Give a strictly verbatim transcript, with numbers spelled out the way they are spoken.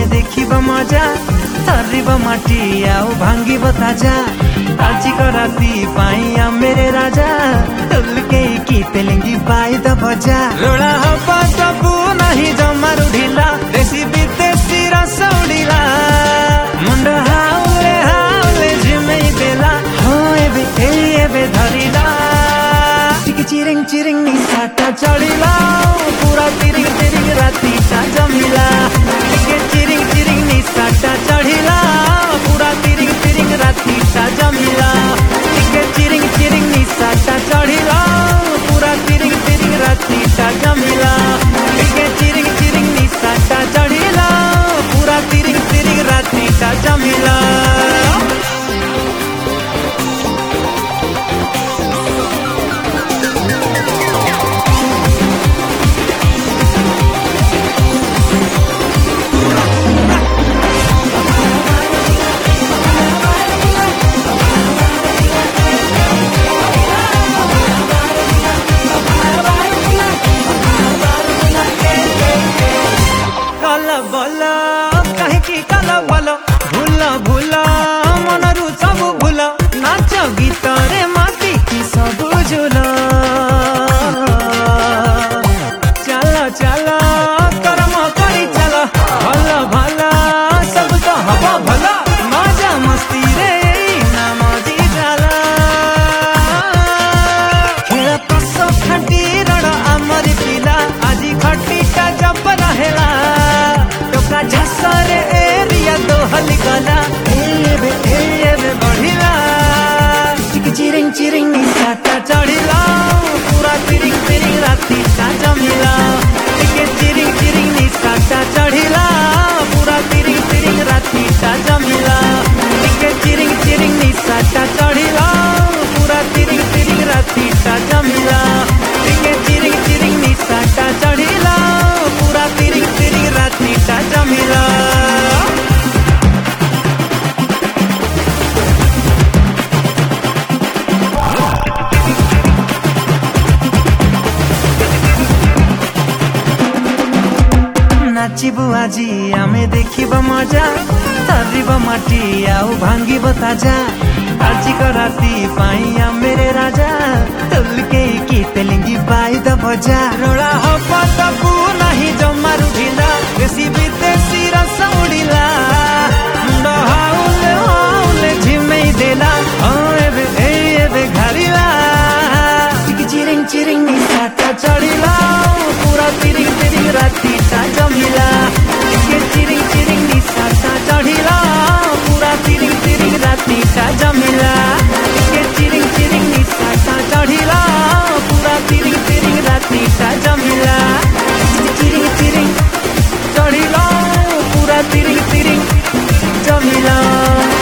देखिबा मजा धरिबा माटी आउ भांगिबा ताजा आजी को राती पाइया मेरे राजा तुलके की तेलेंगी बाई द बजा रोड़ा हवा सबू नहीं जमारू ढीला देसी विदेशी रस उड़ीला मुंड हाउले हाउले झिमेई देला हो एबे एबे धरिला चिक चिरिंग चिरिंग निसाटा चढ़ीला पूरा तिरिंग तिरिंग राती टा जमिला चिक चिरिंग चिरिंग निसाटा चढ़ीला पूरा तिरिंग तिरिंग राती टा जमिला चिक चिरिंग चिरिंग निसाटा चढ़ीला पूरा तिरिंग तिरिंग राती टा जमिला चिक चिरिंग चिरिंग निसाटा चढ़ीला पूरा तिरिंग तिरिंग राती टा जमिला बोला कहे की कला बोलो भूला भूला मनरु सब भूला नाच गीत रे माटी की सब झूला चला चला कर्म करी चला भला भला सब तो हवा भला मजा मस्ती रे नाम दी जाला खेला पसो खटी रड़ अमर पिला आजी खटी का जब रहेला झसरे एरिया दो हलगला एबे एबे बढ़िला चिक चिरिंग चिरिंग निसाटा चढ़िला पूरा तिरिंग तिरिंग राती टा जमिला चिक चिरिंग चिरिंग निसाटा चढ़िला पूरा तिरिंग तिरिंग राती टा जमिला चिक चिरिंग चिरिंग निसाटा चढ़िला पूरा तिरिंग तिरिंग राती टा जमिला चिक चिरिंग चिरिंग निसाटा चढ़िला पूरा तिरिंग तिरिंग राती टा जमिला नाचिबु आजी आमे देखिबा मजा धरिबा माटी आउ भांगिबा ताजा आजी को राती पाइया मेरे राजा तुलके की तेलेंगी बाई द बजा रोड़ा हवा सबू नहीं जमारू ढीला देसी विदेशी रस उड़ीला मुंड हाउले हाउले झिमेई देला ओ एबे एबे घरिला चिक चिरिंग चिरिंग निसाटा चढ़ीला पूरा तिरिंग तिरिंग राती टा जमिला चिक चिरिंग चिरिंग निसाटा चढ़ीला पूरा तिरिंग तिरिंग राती टा जमिला चिक चिरिंग चिरिंग निसाटा चढ़ीला पूरा तिरिंग तिरिंग राती टा जमिला चिरिंग चिरिंग चढ़ीला पूरा तिरिंग तिरिंग जमिला।